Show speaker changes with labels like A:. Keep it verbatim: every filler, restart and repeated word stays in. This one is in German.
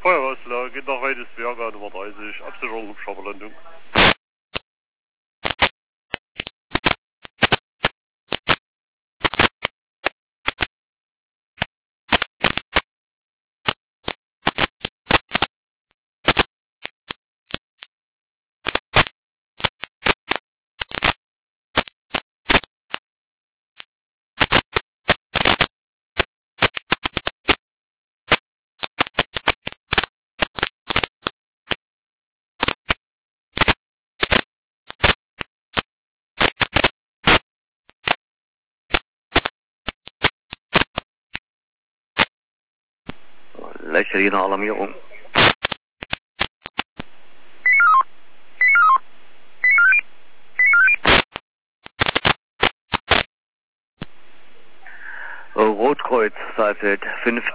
A: Feuerwehrauslage, geht nach Weidesberger, Nummer dreißig, Absicherung, Hubschrauberlandung.
B: Leichterdiener Alarmierung. Rotkreuz, Saalfeld fünf